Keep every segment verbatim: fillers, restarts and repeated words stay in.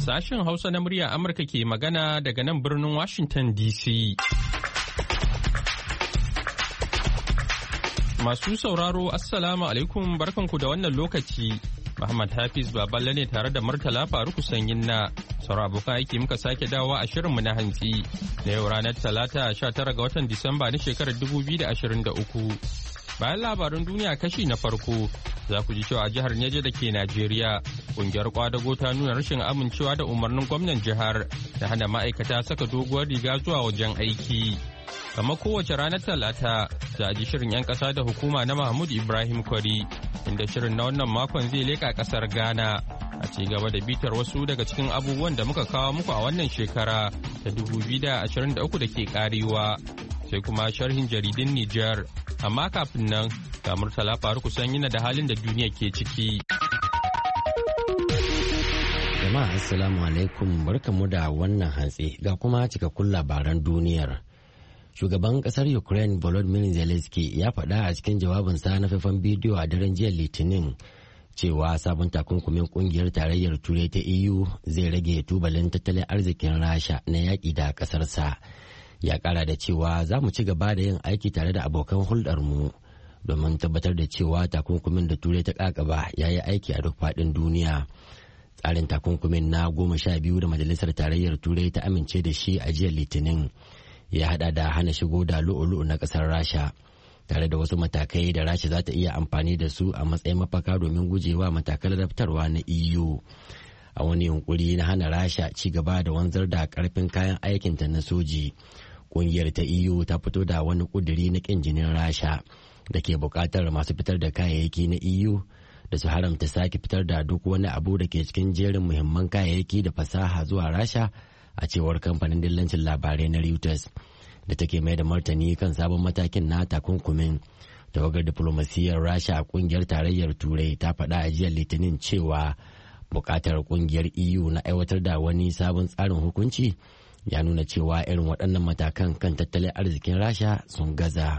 Sashen Hausa na murya Amurka ke magana daga nan birnin Washington D C. Masu sauraro Assalamu alaikum barkanku da wannan lokaci. Muhammad Hafiz Baballe ne tare da Murtala Faruku Sanyin na sauran abokan aiki muka sake dawowa a shirinmu na hantsi na yau ranar Talata sha tara ga watan Disamba na shekarar dubu biyu da ashirin da uku. Bayan labaran duniya kashi na farko za ku ji cewa a jihar Neja da ke Najeriya kungiyar kwadago ta nuna rashin amincewa da umarnin gwamnan jihar da hana ma'aikata saka doguwar riga zuwa wajen aiki. Kamar kowace ranar Talata za a ji shirin 'yan ƙasa da hukuma na Mahmud Ibrahim Kwari inda shirin na wannan makon zai leƙa ƙasar Ghana a ci gaba da bitar wasu daga cikin abubuwan da muka kawo muku a wannan shekara ta dubu biyu da ashirin da uku da ke karewa sai kuma sharhin jaridun Nijar. Amma kafin nan ga Murtala Faruku Sanyi da halin da duniya ke ciki. Jama'a assalamu alaikum barkamu da wannan hantsi ga kuma cikakkun labaran duniyar. Shugaban kasar Ukraine Volodymyr Zelensky ya faɗa a cikin jawabinsa na faifan bidiyo a daren jiya Litinin cewa sabon takunkumin kungiyar tarayyar Turai ta E U zai rage tubalin tattalin arzikin Rasha na yaƙi da ƙasarsa. Ya ƙara da cewa za mu ci gaba da yin aiki tare da abokan hulɗarmu domin tabbatar da cewa takunkumin da Turai ta ƙaƙaba ya yi aiki a duk faɗin duniya. Tsarin takunkumin na goma sha biyu da Majalisar Tarayyar Turai ta amince da shi a jiya Litinin ya hada da hana shigo da lu'u-lu'u na kasar Rasha tare da wasu matakai da Rasha za ta iya amfani da su a matsayin mafaka domin gujewa matakan raftarwa na E U. A wani yunkuri na hana Rasha ci gaba da wanzar da karfin kayan aikinta na soji, kungiyar ta E U ta fito da wani kuduri na kin jinin Rasha da ke bukatar masu fitar da kayayyaki na E U da su haramta sake fitar da duk wani abu da ke cikin jerin muhimman kayayyaki da fasaha zuwa Rasha, a cewar kamfanin dillancin labarai na Reuters da take mai da martani kan sabon matakin na takunkumin. Tawagar diplomasiyyar Rasha a kungiyar tarayyar Turai ta faɗa a jiya Litinin cewa buƙatar kungiyar E U na aiwatar da wani sabon tsarin hukunci ya nuna cewa irin waɗannan matakan kan tattalin arzikin Rasha sun gaza.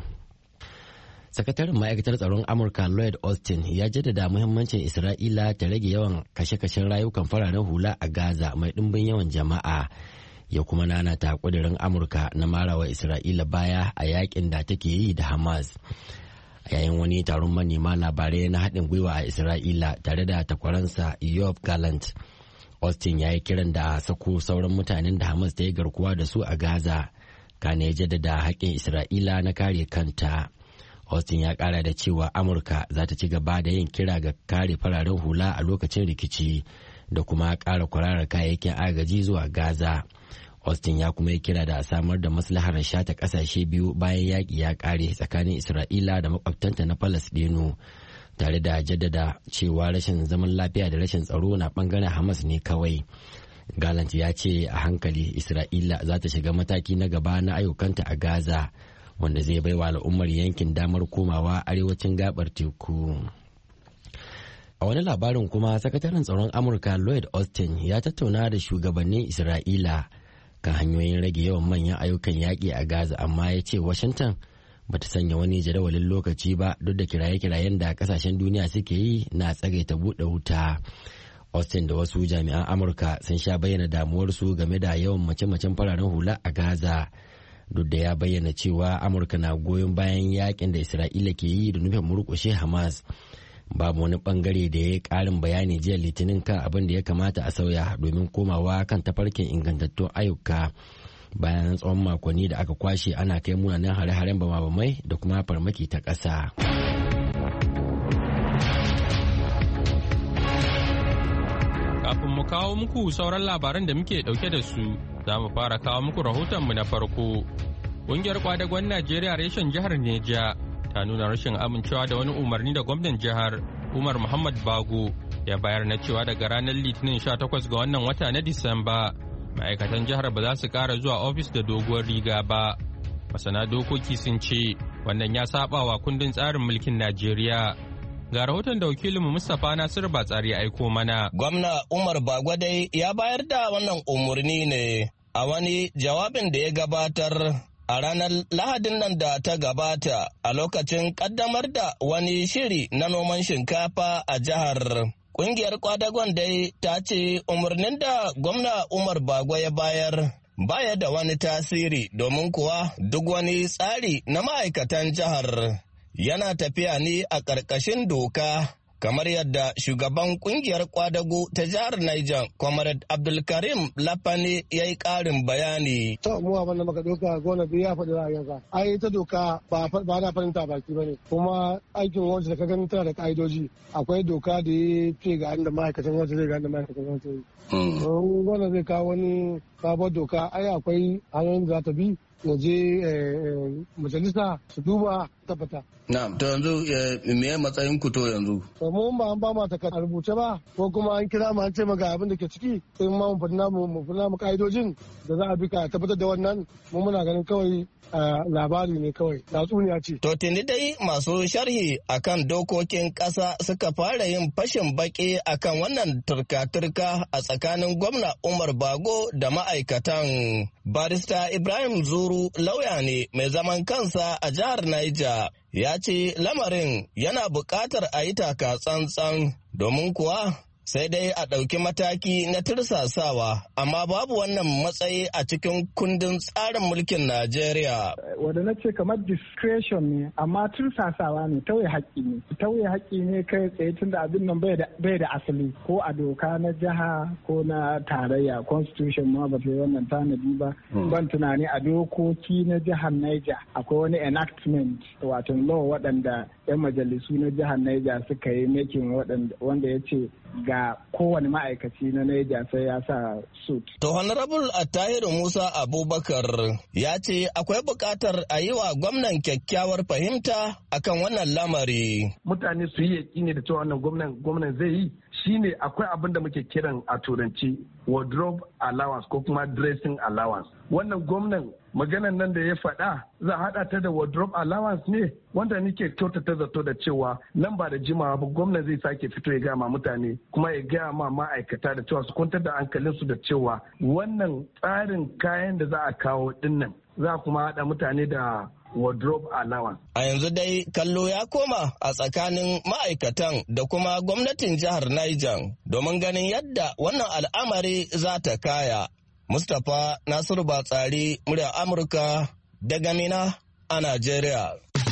Sakataren ma'aikatar tsaron Amurka Lloyd Austin ya jaddada muhimmancin Isra'ila ta rage yawan kashe-kashen rayukan fararen hula a Gaza mai ɗimbin yawan jama'a, ya kuma nanata ƙudurin Amurka na marawa Isra'ila baya a yakin da take yi da Hamas. A yayin wani taron manema labarai na haɗin gwiwa a Isra'ila tare da takwaransa Yoav Gallant, Austin ya yi kiran da sako sauran mutanen da Hamas ta yi garkuwa da su a Gaza, kana ya jaddada haƙƙin Isra'ila na kare kanta. Austin ya kara da cewa Amurka za ta ci gaba da yin kira ga kare fararen hula a lokacin rikici da kuma kara kwararar kayayyakin agaji zuwa Gaza. Austin ya kuma yi kira da a samar da maslahar shata kasashe biyu bayan yaƙi ya kare tsakanin Isra'ila da makwabtanta na Falasɗinu, tare da jaddada cewa rashin zaman lafiya da rashin tsaro na bangaren Hamas ne kawai. Gallant ya ce a hankali Isra'ila za ta shiga mataki na gaba na ayyukanta a Gaza, wanda zai bai wa al'ummar yankin damar komawa arewacin gabar teku. A wani labarin kuma, sakataren tsaron Amurka Lloyd Austin ya tattauna da shugabannin Isra'ila kan hanyoyin rage yawan manyan ayyukan yaƙi a Gaza, amma ya ce Washington ba ta sanya wani jadawalin lokaci ba duk da kiraye-kirayen da kasashen duniya suke yi na tsagaita buɗe wuta. Austin da wasu jami'an Amurka sun sha bayyana damuwarsu game da yawan mace-macen fararen hula a Gaza, duk da ya bayyana cewa Amurka na goyon bayan yakin da Isra'ila ke yi da nufin murƙushe Hamas. Babu wani bangare da ya yi ƙarin bayani jiya Litinin kan abin da ya kamata a sauya domin komawa kan tafarkin ingantattun ayyuka bayan tsawon makonni da aka kwashe ana kai munanan hare-haren bama-bamai da kuma farmaki ta ƙasa. Kafin mu kawo muku sauran labaran da muke ɗauke da su, za mu fara kawo muku rahotonmu na farko. Ƙungiyar kwadagon Najeriya reshen jihar Neja ta nuna rashin amincewa da wani umarni da gwamnan jihar Umar Muhammad Bago ya bayar na cewa daga ranar Litinin sha takwas ga wannan wata na Disamba ma'aikatan jihar ba za su ƙara zuwa ofis da doguwar riga ba. Masana dokoki sun ce wannan ya saba wa kundin tsarin mulkin Najeriya. Ga rahoton da wakilinmu Mustapha Nasiru Batsari ya aiko mana. Gwamna Umar Bagwadai ya bayar da wannan umarni ne a wani jawabin da ya gabatar a ranar Lahadin nan da ta gabata a lokacin kaddamar da wani shiri na noman shinkafa a jihar. Ƙungiyar kwadagon dai ta ce umarnin da gwamna Umar Bago ya bayar baya da wani tasiri domin kuwa duk wani tsari na ma'aikatan jihar yana tafiya ne a ƙarƙashin doka. Kamar yadda shugaban kungiyar kwadago ta jihar Niger, Comrade Abdulkarim Lafani ya yi ƙarin bayani. To mu abin da muka doka gona biyu ya faɗi ra'ayinsa. Ai ta doka ba ba na farinta baki ba ne. Kuma aikin wanda da ka gani tana da ƙa'idoji. Akwai doka da ya ce ga inda ma'aikatan wanda zai ga inda ma'aikatan wanda zai. Gwamna zai kawo wani sabon doka ai akwai hanyoyin da za ta bi ya je majalisa su duba tabbata. Na, to yanzu me ya matsayin ku to yanzu? To mun ba an ba ma ta rubuce ba ko kuma an kira mu an ce ga abin da ke ciki sai ma mu fadina mu mu fadina mu kaidojin da za a bi ka tabbatar da wannan mu muna ganin kawai labari ne kawai tatsuniya ce. To tuni dai masu sharhi akan dokokin ƙasa suka fara yin fashin baki akan wannan turka-turka a tsakanin gwamna Umar Bago da ma'aikatan. Barista Ibrahim Zuru lauya ne mai zaman kansa a jihar Niger. Ya ce lamarin yana buƙatar a yi taka tsantsan domin kuwa sai dai a ɗauki mataki na tursasawa, amma babu wannan matsayi a cikin kundin tsarin mulkin Najeriya. Wadda na ce kamar discretion ne, amma tursasawa ne, tauye haƙƙi ne. Tauye haƙƙi ne kai tsaye tun da abin nan bai da asali, ko a doka na jiha ko na tarayya, constitution ma ba ta yi wannan tanadi ba. Ban tunani a dokoki na jihar Niger akwai wani enactment, wato law waɗanda 'yan majalisu na jihar Niger suka yi making wanda ya ce ga kowane ma'aikaci na Niger sai ya sa suit. To Honorable Attahiru Musa Abubakar ya ce akwai buƙatar a yi wa gwamnan kyakkyawar fahimta akan wannan lamari. Mutane su yi yaƙini da cewa wannan gwamnan gwamnan zai yi shine akwai abin da muke kiran a turanci wardrobe allowance ko kuma dressing allowance. Wannan gwamnan maganan nan da ya faɗa za a haɗa ta da wardrobe allowance ne, wanda nake kyautata zato da cewa nan ba da jimawa ba gwamnan zai sake fito ya gaya ma mutane kuma ya gaya ma ma'aikata da cewa su kwantar da hankalinsu da cewa wannan tsarin kayan da za a kawo dinnan za a kuma haɗa mutane da wardrobe allowance. A yanzu dai kallo ya koma a tsakanin ma'aikatan da kuma gwamnatin jihar Niger domin ganin yadda wannan al'amari za ta kaya. Mustapha Nasiru Batsari, murya Amurka daga Mina a Najeriya.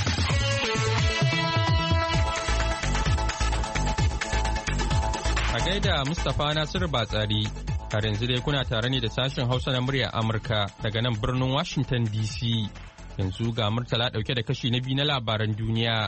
A gaida Mustapha Nasiru Batsari, har yanzu dai kuna tare ne da sashen Hausa na murya Amurka daga nan birnin Washington D C. Yanzu ga Murtala ɗauke da kashi na biyu na labaran duniya.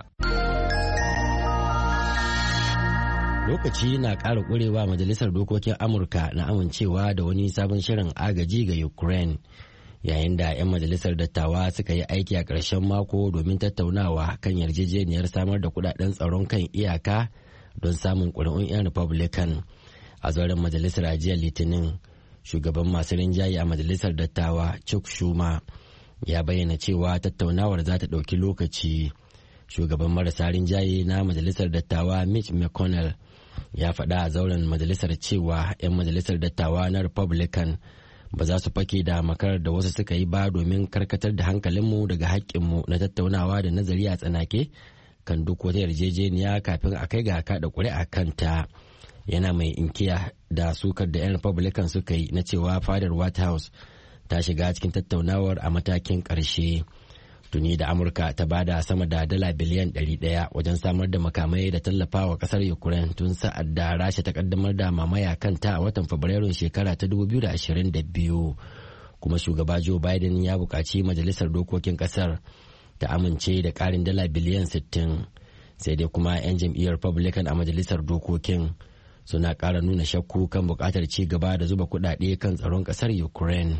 Lokaci na ƙara ƙurewa Majalisar Dokokin Amurka na amincewa da wani sabon shirin agaji ga Ukraine, yayin da 'yan majalisar dattawa suka yi aiki a ƙarshen mako domin tattaunawa kan yarjejeniyar samar da kudaden tsaron kan iyaka don samun ƙuri'un 'yan Republican. A zauren majalisar a jiya Litinin, shugaban masu rinjaye a majalisar dattawa Chuck Schumer ya bayyana cewa tattaunawar za ta ɗauki lokaci. Shugaban marasa rinjaye na majalisar dattawa Mitch McConnell ya faɗa a zauren majalisar cewa 'yan majalisar dattawa na Republican ba za su fake da makarar da wasu suka yi ba domin karkatar da hankalinmu daga haƙƙinmu na tattaunawa da nazari a tsanake kan duk wata yarjejeniya kafin a kai ga kaɗa ƙuri'a kanta. Yana mai inkiya da sukar da 'yan Republican suka yi na cewa fadar White House ta shiga cikin tattaunawar a matakin ƙarshe. Tuni da Amurka ta bada sama da dala biliyan ɗari ɗaya wajen samar da makamai da tallafawa ƙasar Ukraine tun sa'ad da Rasha ta kaddamar da mamaya kanta a watan Fabrairun shekara ta dubu biyu da ashirin da biyu. Kuma shugaba Joe Biden ya buƙaci majalisar dokokin ƙasar ta amince da ƙarin dala biliyan sittin. Sai dai kuma 'yan jam'iyyar Republican a majalisar dokokin suna ƙara nuna shakku kan buƙatar ci gaba da zuba kuɗaɗe kan tsaron ƙasar Ukraine.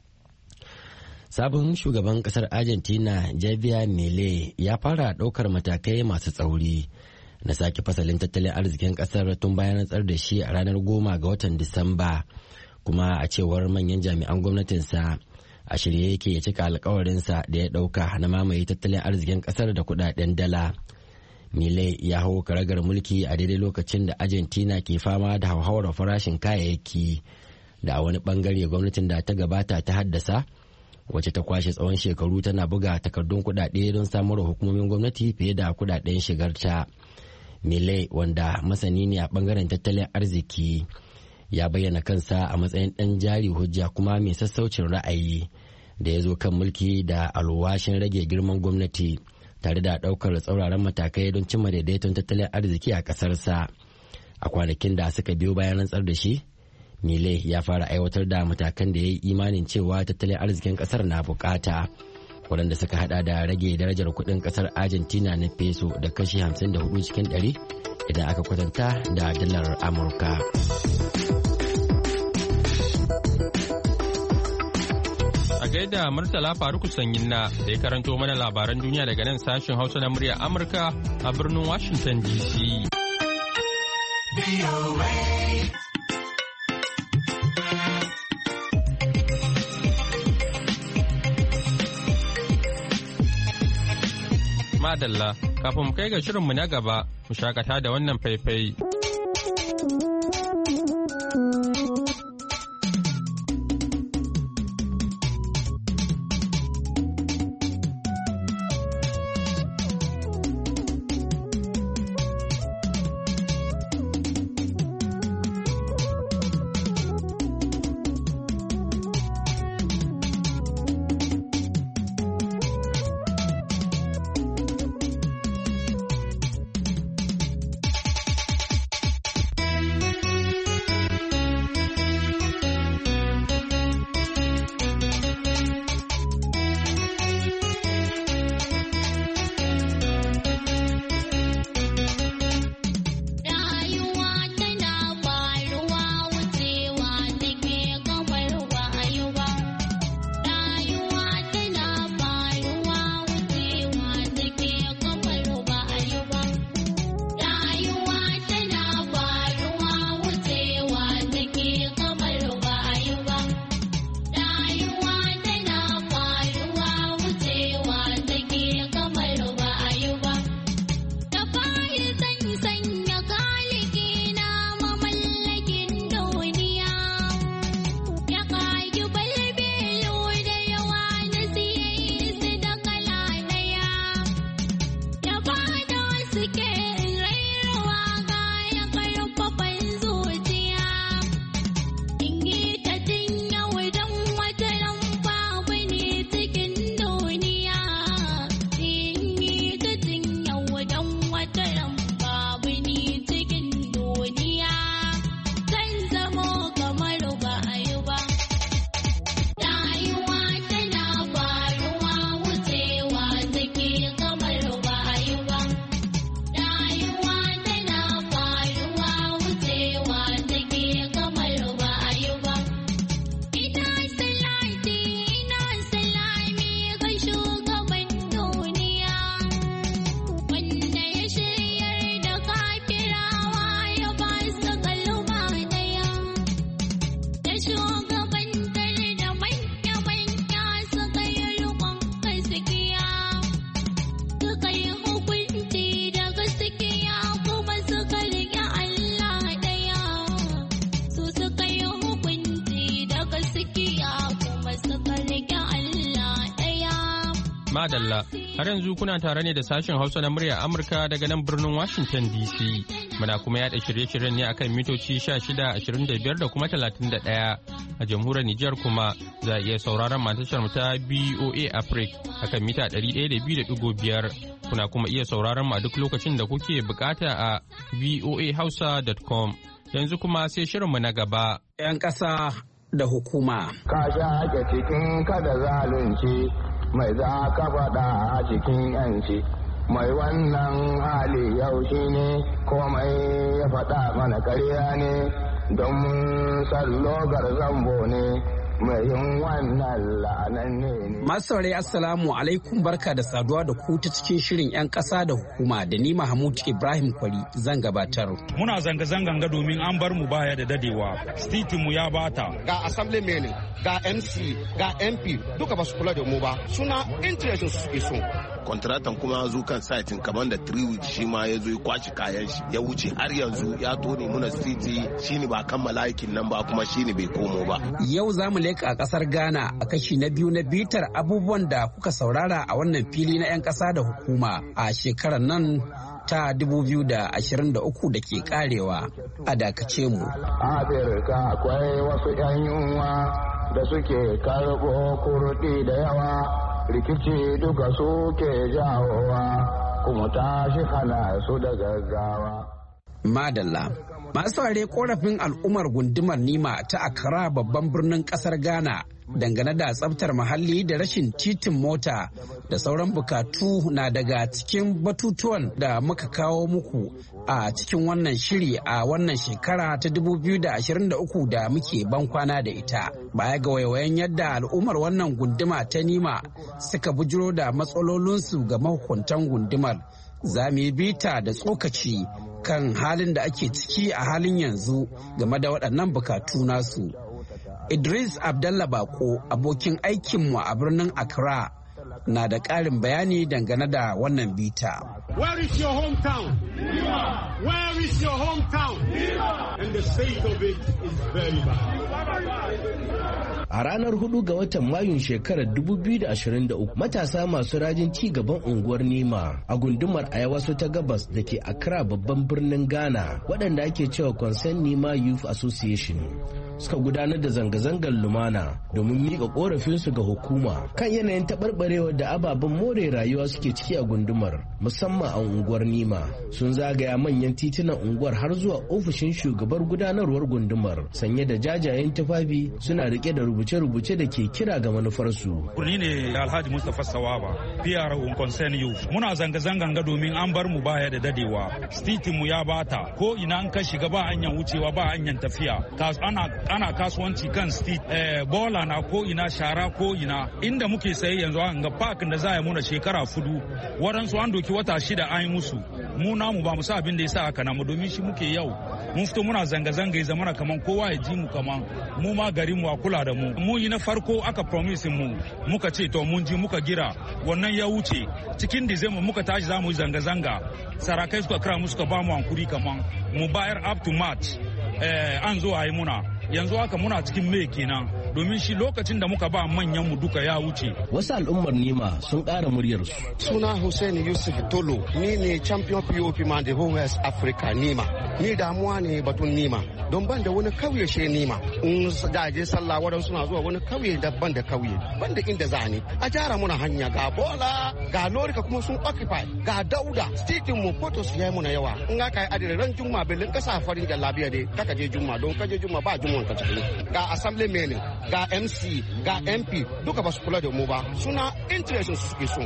Sabon shugaban kasar Argentina Javier Milei ya fara ɗaukar matakai masu tsauri na sake fasalin tattalin arzikin kasar tun bayan rantsar da shi a ranar goma ga watan Disamba, kuma a cewar manyan jami'an gwamnatinsa a shirye yake ya cika alkawarinsa da ya ɗauka na mamaye tattalin arzikin kasar da kudaden dala. Milei ya hau karagar mulki a daidai lokacin da Argentina ke fama da hauhawar farashin kayayyaki da a wani bangare gwamnatin da ta gabata ta haddasa, wacce ta kwashe tsawon shekaru tana buga takardun kudade don samar da hukumomin gwamnati fiye da kudaden shigarta. Milei, wanda masani ne a bangaren tattalin arziki, ya bayyana kansa a matsayin ɗan jari hujja kuma mai sassaucin ra'ayi da ya zo kan mulki da alwashin rage girman gwamnati tare da ɗaukar tsauraran matakai don cimma daidaiton tattalin arziki a ƙasarsa. A kwanakin da suka biyo bayan rantsar da shi, Milei ya fara aiwatar da matakan da ya yi imanin cewa tattalin arzikin ƙasar na bukata, waɗanda suka hada da rage darajar kuɗin ƙasar Argentina na peso da kashi hamsin da hudu cikin ɗari idan aka kwatanta da dalar Amurka. A gaida Murtala Faruku Sanyin na da ya karanto mana labaran duniya daga nan sashen Hausa na muryar Amurka a birnin Washington D C. Madalla, kafin mu kai ga shirinmu na gaba, mu shakata da wannan faifai. Madalla, har yanzu kuna tare ne da sashen Hausa na muryar Amurka daga nan birnin Washington D C. Muna kuma yada shirye-shiryen ne akan mitoci sha shida, ashirin da biyar da kuma talatin da ɗaya. A jamhuriyar Nijar kuma za a iya sauraron matashar mu ta B O A Africa akan mita ɗari ɗaya da biyu da ɗigo biyar. Kuna kuma iya sauraron mu a duk lokacin da kuke bukata a v o a hausa dot com. Yanzu kuma sai shirinmu na gaba. 'Yan ƙasa da hukuma. Ka sha ake cikin kada zalunci mai za ka faɗa a cikin 'yanci. Mai wannan hali yau shi ne komai ya faɗa mana karya ne don sallogar zambo ne. Masu saurari Assalamu alaikum, barka da saduwa da ku ta cikin shirin 'yan ƙasa da hukuma da ni Mahmud Ibrahim Kwari zan gabatar. Muna zanga-zangan ga domin an bar mu baya da dadewa. Stitin mu ya bata. Ga assemblyman, ga M C, ga M P duka ba su kula da mu ba. Suna interest su suke so. Kontratan kuma zo kan saitin kamar da Triwich shi ma ya zo ya kwaci kayan shi ya wuce har yanzu ya tone muna stiti shine ba kammala aikin nan ba kuma shine bai komo ba. Yau za mu a kasar Ghana a kashi na biyu na bitar abubuwan da kuka saurara a wannan fili na 'yan ƙasa da hukuma a shekarar nan ta dubu biyu da ashirin da uku da ke karewa. A dakace mu. Afirka akwai wasu 'yan yunwa da suke karɓo kurɗi da yawa, rikici duka suke jawowa, kuma tashi hana su da gaggawa. Madalla. Masu saurare korafin al'ummar gundumar Nima ta Accra babban birnin kasar Ghana dangane da tsabtar muhalli da rashin titin mota da sauran bukatu na daga cikin batutuwan da muka kawo muku a cikin wannan shiri a wannan shekara ta dubu biyu da ashirin da uku da muke ban kwana da ita. Baya ga waiwayen yadda al'ummar wannan gunduma ta Nima suka bujiro da matsalolinsu ga mahukuntan gundumar, za mu yi bita da tsokaci kan halin da ake ciki a halin yanzu game da waɗannan bukatu nasu. Idris Abdallah Bako, abokin aikinmu a birnin Accra, na da ƙarin bayani dangane da wannan bita. Where is your hometown? Nima. Where is your hometown? Nima. And the state of it is very bad. A ranar hudu ga watan Mayun shekarar dubu biyu da ashirin da uku, matasa masu rajin ci gaban unguwar Nima a gundumar Ayawaso ta Gabas da ke Accra babban birnin Ghana, waɗanda ake cewa Concern Nima Youth Association, suka gudanar da zanga-zangar lumana domin miƙa ƙorafinsu ga hukuma kan yanayin taɓarɓarewar da ababen more rayuwa suke ciki a gundumar, musamman a unguwar Nima. Sun zagaya manyan titunan unguwar har zuwa ofishin shugabar gudanarwar gundumar, sanye da jajayen tufafi, suna rike da rubuce-rubuce da ke kira ga manufarsu. Ni ne Alhaji Mustapha Sawaba, P R O Concern Youth. Muna zanga-zangan ga domin an bar mu baya da dadewa. Stitin mu ya bata, ko ina an ka shiga ba hanyar wucewa, ba hanyar tafiya. Ana ana kasuwanci kan stit, eh, bola na ko ina, shara ko ina. Inda muke saye yanzu an ga park da za a muna shekara fudu, waɗansu an doki wata shida an yi musu. Mu namu ba mu sa abin da ya sa haka na mu, domin shi muke yau. Mun fito muna zanga-zanga ya zamana kaman kowa ya ji mu kaman mu ma garin mu a kula da mu. Mu yi na farko aka promise mu, muka ce to mun ji muka gira, wannan ya wuce. Cikin Disamba muka tashi za mu yi zanga-zanga. Sarakai suka kira mu suka ba mu hankuri kaman mu bayar up to March. Eh, an zo a yi muna. Yanzu haka muna cikin Mai kenan, domin shi lokacin da muka ba manyan mu duka ya wuce. Wasu al'ummar Nima sun ƙara muryarsu. Suna Hussein Yusuf Tolo, ni ne champion P O P man da West Africa Nima. Ni damuwa ne batun Nima, don ban da wani kauye she Nima. In da je sallah wadan suna zuwa wani kauye daban da kauye, ban da inda zani. A jara muna hanya ga bola, ga lorika kuma sun occupy, ga dauda, stitin mu photos ya muna yawa. In aka yi adire ran juma belin kasa farin jallabiya dai kaka je juma, don kaje juma ba juma ka cikin. Ga assembly men, ga M C, ga M P duka ba su kula da mu ba, suna interest su suke so.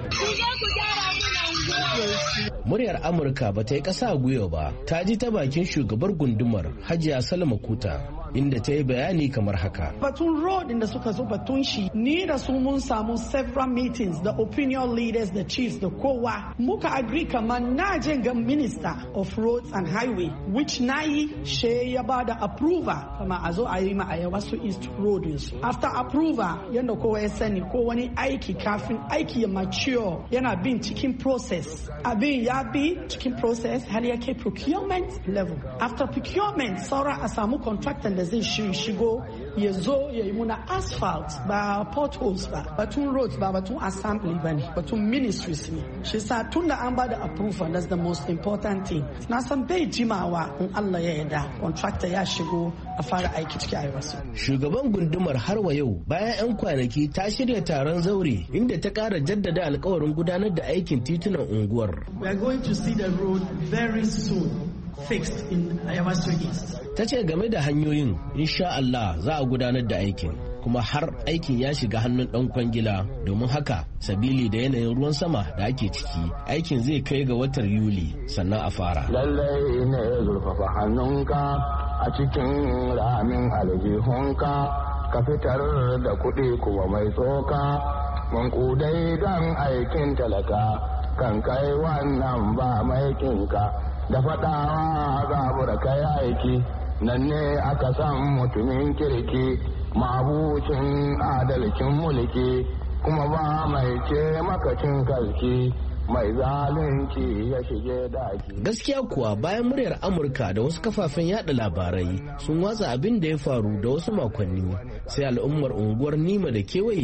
Muryar Amurka ba ta yi ƙasa gwiwa ba, ta ji ta bakin shugabar gundumar Hajiya Salma Kuta, inda ta yi bayani kamar haka. Batun road da suka zo batun shi, ni da su mun samu several meetings, the opinion leaders, the chiefs, da kowa. Muka agree kamar na je ga minister of roads and highway, which na yi she ya ba da approval kama a zo a yi ma Ayawaso East Road. After approval, yadda kowa ya sani ko wani aiki kafin aiki ya mature yana bin cikin process. Abin ya bi cikin process har ya kai procurement level. After procurement, saura a samu contractor da zai shigo ya zo ya yi muna asphalt ba potholes ba, batun roads ba batun assembly ba ne, batun ministries ne. Shi sa tun da an ba da approval, that's the most important thing. Na san bai jimawa in Allah ya yarda contractor ya shigo a fara aiki cikin Ayawaso. Shugaban gundumar har wa yau bayan 'yan kwanaki ta shirya taron zaure inda ta kara jaddada alkawarin gudanar da aikin titunan unguwar. We are going to see the road very soon fixed in Ayawaso East. Ta ce game da hanyoyin, insha Allah za a gudanar da aikin, kuma har aikin ya shiga hannun ɗan kwangila. Domin haka, sabili da yanayin ruwan sama da ake ciki, aikin zai kai ga watan Yuli sannan a fara. Lallai ne zurfafa hannunka a cikin ramin aljihunka, ka fitar da kuɗi kuma mai tsoka, mankudai don aikin talaka, kan kai wannan ba maikinka. Da faɗawa za da kai aiki, nan ne aka san mutumin kirki, mabucin adalcin mulki, kuma ba mai ce makacin kalki, mai zalunci ya shige daki. Gaskiya kuwa bayan muryar Amurka da wasu kafafen yada labarai sun watsa abin da ya faru da wasu makonni, sai al'ummar unguwar Nima da kewaye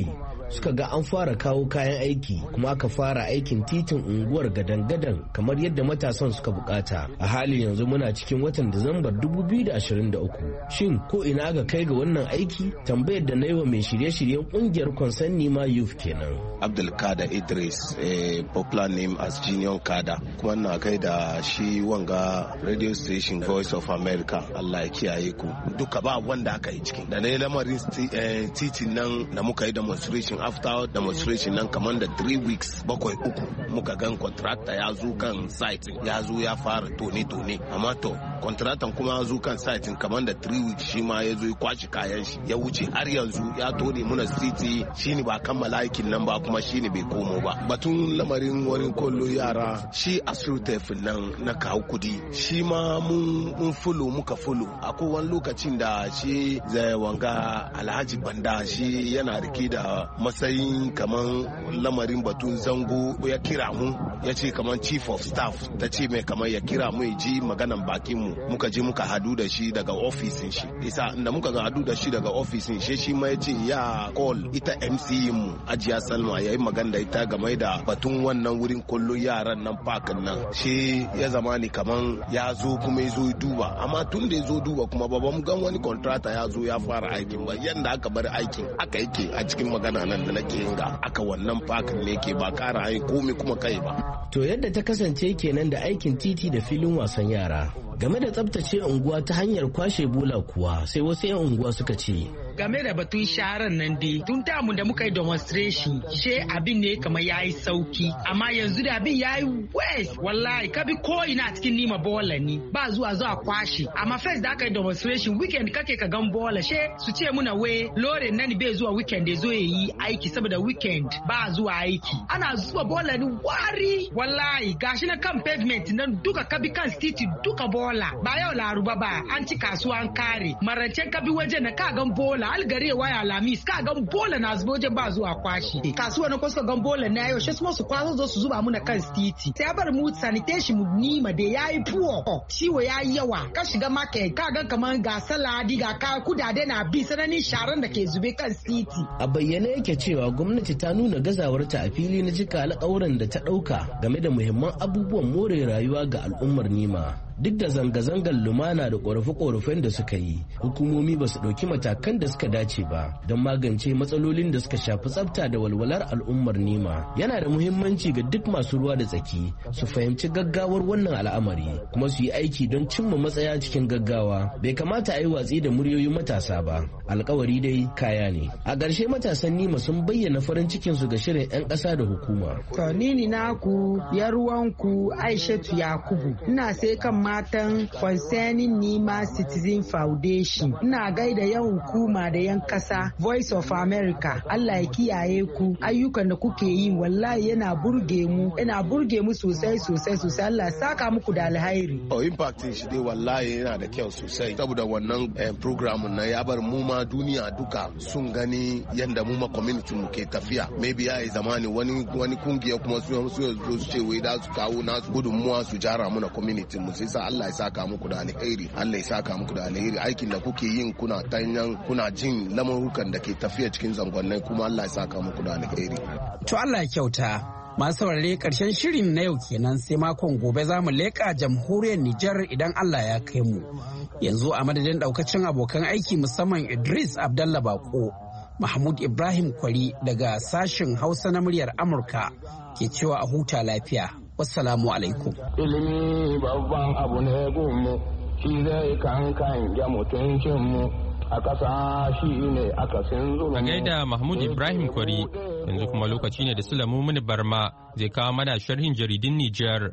suka ga an fara kawo kayan aiki kuma aka fara aikin titin unguwar gadan-gadan kamar yadda matasan suka bukata. A hali yanzu muna cikin watan Disambar dubu biyu da ashirin da uku. Shin ko ina ga kai ga wannan aiki? Tambayar da na yi wa mai shirye-shiryen kungiyar Concern Nima Youth kenan. Abdulkader Idris, a popular name as Junior Kada, kuma na kai da shi wanga radio station Voice of America. Allah ya kiyaye ku. Duka ba wanda aka yi cikin. Da na yi lamarin titin nan da muka yi demonstration, after demonstration nan kamar da three weeks bakwai uku muka gan contractor ya zo kan site ya zo ya fara tone-tone. Amma to contractor kuma ya zo kan site kamar da three weeks shi ma ya zo ya kwashi kayan shi ya wuce har yanzu ya tone muna city shine ba kammala aikin nan ba kuma shine bai komo ba. Batun lamarin wurin kollo yara shi asrutef nan na kawo kudi shi ma mun fulo muka fulo. Akwai wani lokacin da shi zai wanga Alhaji Banda shi yana rike da matsayin kaman lamarin batun zango ya kira mu ya ce kaman chief of staff ta ce mai kaman ya kira mu ya ji maganan bakin mu. Muka je muka hadu da shi daga ofisin shi. Isa da muka ga hadu da shi daga ofisin shi shi ma ya ce ya call ita M C mu Ajiya Salma ya yi magana da ita game da batun wannan wurin kollo yaran nan parkin nan. Shi ya zama ni kaman ya zo kuma ya zo duba, amma tun da ya zo duba kuma ba mu gan wani contractor ya zo ya fara aikin ba. Yanda aka bar aikin aka yake a cikin magana nan da nake yin ga aka wannan parkin ne ke ba kara hayin komai kuma kai ba. To yadda ta kasance kenan da aikin titi da filin wasan yara. Game da tsabtace unguwa ta hanyar kwashe bola kuwa sai wasu 'yan unguwa suka ce. Game da batun sharan nan dai tun tamu da muka yi demonstration she abin ne kamar ya yi sauki, amma yanzu da abin ya yi west wallahi kabi ko ina cikin nima bola ni ba zuwa zuwa kwashe. Amma first da aka yi demonstration weekend kake ka gan bola she su ce muna we lore nan bai zuwa weekend ya zo ya yi aiki saboda weekend ba zuwa aiki. Ana zuwa bola ni wari wallahi gashi na kan pavement nan duka kabi kan titi duka bola. Ba yau laruba ba an ci kasuwa an kare marancen kabi waje na ka gan bola algare waya lamis ka gan bola na zuba waje ba zuwa kwashi kasuwa na kusa gan bola na yau shi su su kwazo zo su zuba muna kan titi sai bar mu sanitation mu nima da yayi puwo ciwo yayi yawa ka shiga market ka gan kaman ga saladi ga ka kudade na bi sananin sharan da ke zube kan titi. A bayyane yake cewa gwamnati ta nuna gazawarta a fili na cika alƙawuran da ta ɗauka game da muhimman abubuwan more rayuwa ga al'ummar Nima. Duk da zanga-zangar lumana da ƙorafe-ƙorafen da suka yi, hukumomi ba su ɗauki matakan da suka dace ba don magance matsalolin da suka shafi tsafta da walwalar al'ummar Nima. Yana da muhimmanci ga duk masu ruwa da tsaki su fahimci gaggawar wannan al'amari kuma su yi aiki don cimma matsaya cikin gaggawa. Bai kamata a yi watsi da muryoyin matasa ba. Alkawari dai kaya ne. A ƙarshe matasan Nima sun bayyana farin cikinsu ga shirin 'yan ƙasa da hukuma. To ni ni naku ya ruwanku Aishatu Yakubu. Ina sai kan matan Concerning Nima Citizen Foundation. Ina gaida yan hukuma da yan kasa Voice of America. Allah ya kiyaye ku ayyukan da kuke yi wallahi yana burge mu yana burge mu sosai sosai sosai. Allah saka muku da alhairi. Oh, impact shi dai wallahi yana da kyau sosai saboda wannan eh, program na ya bar mu ma duniya duka sun gani yanda mu ma community mu ke tafiya. Maybe ya yi zamani wani wani kungiya kuma su su su ce wai da su kawo nasu gudunmuwa su jara mu na community mu sai Allah ya saka muku da alheri. Allah ya saka muku da alheri. Aikin da kuke yin kuna tanyan kuna jin lamarukan da ke tafiya cikin zangonnai kuma Allah ya saka muku da alheri. To Allah ya kyauta. Masu saurare karshen shirin na yau kenan sai makon gobe za mu leƙa jamhuriyar Nijar idan Allah ya kai mu. Yanzu a madadin daukacin abokan aiki musamman Idris Abdallah Bako, Mahmud Ibrahim Kwari daga sashen Hausa na muryar Amurka ke cewa a huta lafiya. Wassalamu alaikum. Ilimi babban abu ne gunmu, shi zai kankan ya mutuncinmu, a ƙasa shi ne akasin zulmi. A gaida Mahmud Ibrahim Kwari, yanzu kuma lokaci ne da Sulamu Muni Barma zai kawo mana sharhin jaridun Nijar.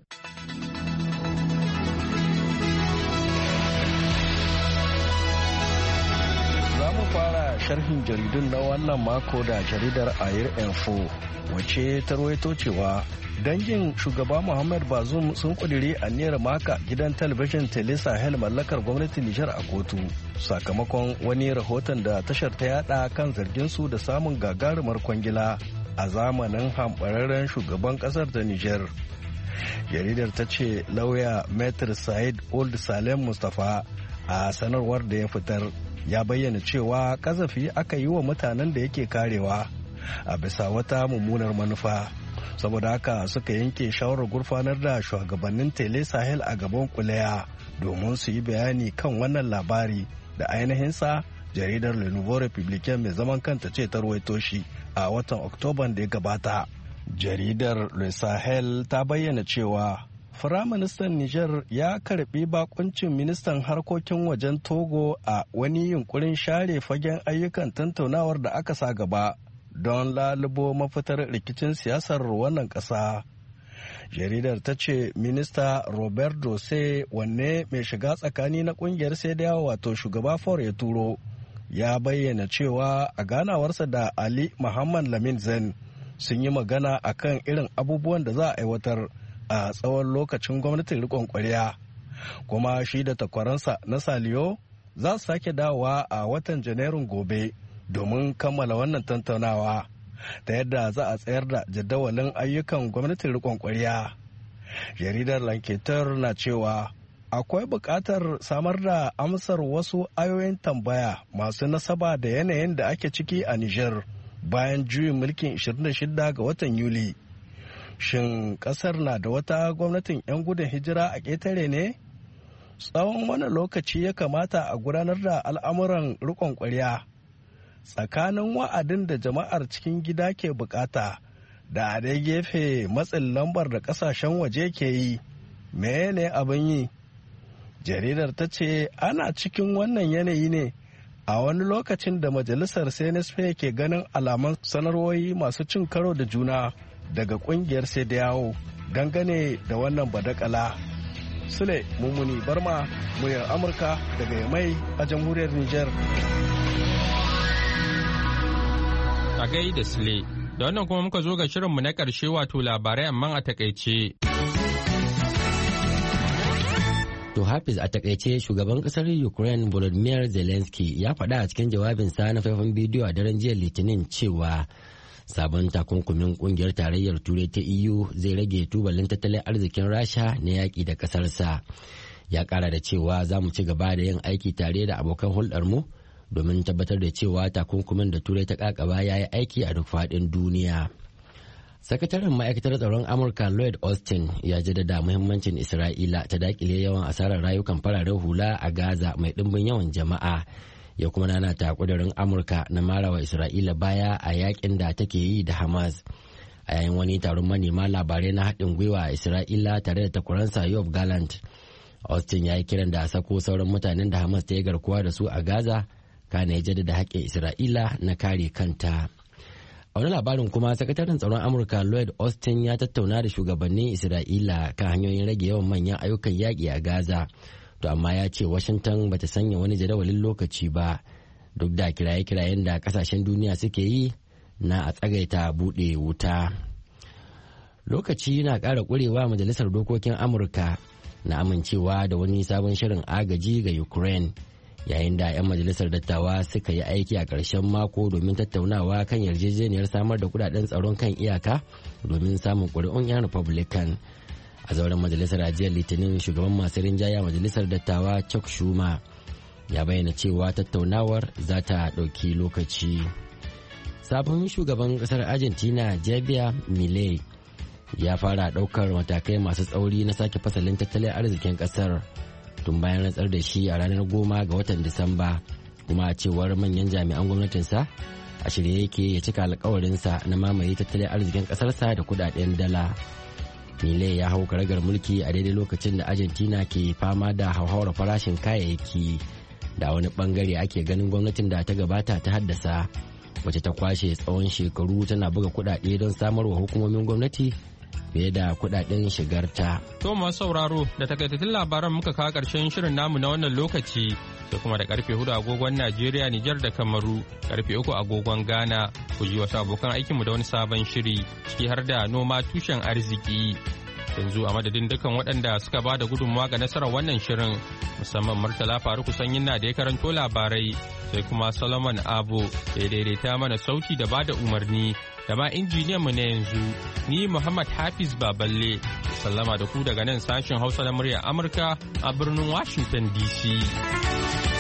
Za mu fara sharhin jaridun na wannan mako da jaridar Air Info, wace ta rawaito cewa dangin shugaba Muhammad Bazoum sun kudiri aniyar maka gidan talabijin Tele Sahel mallakar gwamnatin Nijar a kotu sakamakon wani rahoton da tashar ta yada kan zargin su da samun gagarumar kwangila a zamanin hambararren shugaban kasar da Nijar. Jaridar ta ce lauya Maitre Said Ould Salem Mustapha a sanarwar da ya fitar ya bayyana cewa kazafi aka yi wa mutanen da yake karewa a bisa wata mummunar manufa. Saboda haka suka yanke shawarar gurfanar da shugabannin Tele Sahel a gaban kuliya domin su yi bayani kan wannan labari da ainihinsa. Jaridar Le Nouveau Republicain mai zaman kanta ce ta ruwaito shi a watan Oktoban da ya gabata. Jaridar Le Sahel ta bayyana cewa Firaministan Nijar ya karbi bakuncin ministan harkokin wajen Togo a wani yunkurin share fagen ayyukan tantaunawar da aka sa gaba don lalubo mafitar rikicin siyasar wannan ƙasa. Jaridar ta ce minista Robert Dose wanne mai shiga tsakani na kungiyar sai da wato shugaba For ya turo ya bayyana cewa a ganawarsa da Ali Muhammad Lamin Zen sun yi magana akan irin abubuwan da za a aiwatar a tsawon lokacin gwamnatin rikon kwarya, kuma shi da takwaransa na Saliyo za su sake dawowa a watan Janairun gobe domin kammala wannan tattaunawa ta yadda za a tsayar da jadawalin ayyukan gwamnatin rikon kwarya. Jaridar Lanketer na cewa akwai buƙatar samar da amsar wasu ayoyin tambaya masu nasaba da yanayin da ake ciki a Nijar bayan juyin mulkin ishirin da shida ga watan Yuli. Shin ƙasar na da wata gwamnatin 'yan gudun hijira a ƙetare ne? Tsawon wani lokaci ya kamata a gudanar da al'amuran riƙon ƙwarya tsakanin wa'adin da jama'ar cikin gida ke bukata da a dai gefe matsin lambar da ƙasashen waje ke yi. Mene abin yi? Jaridar ta ce ana cikin wannan yanayi ne a wani lokacin da majalisar C N S P ke ganin alaman sanarwoyi masu cin karo da juna daga kungiyar sai da yawo dangane da wannan badakala. Sule Mummuni Barma, muryar Amurka daga Yamai a jamhuriyar Nijar. A gaida Sule, da wannan kuma muka zo ga shirinmu na ƙarshe wato labarai amma a takaice. To Hafiz, a takaice shugaban kasar Ukraine Volodymyr Zelensky ya faɗa a cikin jawabinsa na faifan bidiyo a daren jiya Litinin cewa sabon takunkumin kungiyar tarayyar turai ta E U zai rage tubalin tattalin arzikin Rasha na yaƙi da ƙasarsa. Ya ƙara da cewa za mu ci gaba da yin aiki tare da abokan hulɗarmu domin tabbatar da cewa takunkumin da turai ta ƙaƙaba ya yi aiki a duk faɗin duniya. Sakataren ma'aikatar tsaron Amurka Lloyd Austin ya jaddada muhimmancin Isra'ila ta dakile yawan asarar rayukan fararen hula a Gaza mai ɗimbin yawan jama'a, ya kuma nanata kudirin Amurka na marawa Isra'ila baya a yakin da take yi da Hamas. A yayin wani taron manema labarai na haɗin gwiwa a Isra'ila tare da takwaransa Yoav Gallant, Austin ya yi kiran da a sako sauran mutanen da Hamas ta yi garkuwa da su a Gaza, kana ya jaddada haƙƙin Isra'ila na kare kanta. A wani labarin kuma sakataren tsaron Amurka Lloyd Austin ya tattauna da shugabannin Isra'ila kan hanyoyin rage yawan manyan ayyukan yaƙi a Gaza, to amma ya ce Washington bata sanya wani jadawalin lokaci ba duk da kiraye-kirayen da kasashen duniya suke yi na a tsagaita buɗe wuta. Lokaci na ƙara ƙurewa majalisar dokokin Amurka na amincewa da wani sabon shirin agaji ga Ukraine, yayin da 'yan majalisar dattawa suka yi aiki a ƙarshen mako domin tattaunawa kan yarjejeniyar samar da kudaden tsaron kan iyaka domin samun ƙuri'un 'yan Republican. A zauren majalisar ajiyar Litinin, shugaban masu rinjaya majalisar dattawa Chuck Schumer ya bayyana cewa tattaunawar za ta ɗauki lokaci. Sabon shugaban ƙasar Argentina Javier Milei ya fara ɗaukar matakai masu tsauri na sake fasalin tattalin arzikin ƙasar tun bayan rantsar da shi a ranar goma ga watan Disamba, kuma a cewar manyan jami'an gwamnatinsa a shirye yake ya cika alkawarinsa na mamaye tattalin arzikin ƙasarsa da kudaden dala. Milei ya hau karagar mulki a daidai lokacin da Argentina ke fama da hauhawar farashin kayayyaki da wani bangare ake ganin gwamnatin da ta gabata ta haddasa, wacce ta kwashe tsawon shekaru tana buga kudade don samarwa hukumomin gwamnati fiye da kudaden shigarta. To masu sauraro, da takaitattun labaran muka kawo karshen shirin namu na wannan lokaci, sai kuma da karfe hudu agogon Najeriya, Nijar da Kamaru, karfe uku agogon Ghana, ku ji wasu abokan aikinmu da wani sabon shiri, ciki har da noma tushen arziki. Yanzu a madadin dukkan waɗanda suka ba da gudunmawa ga nasarar wannan shirin, musamman Murtala Faruku Sanyin na da ya karanto labarai, sai kuma Solomon Abo da ya daidaita mana sauti da ba da umarni, da ma injiniyanmu na yanzu, ni Muhammad Hafiz Baballe, sallama da ku daga nan sashen Hausa na muryar Amurka a birnin Washington D C.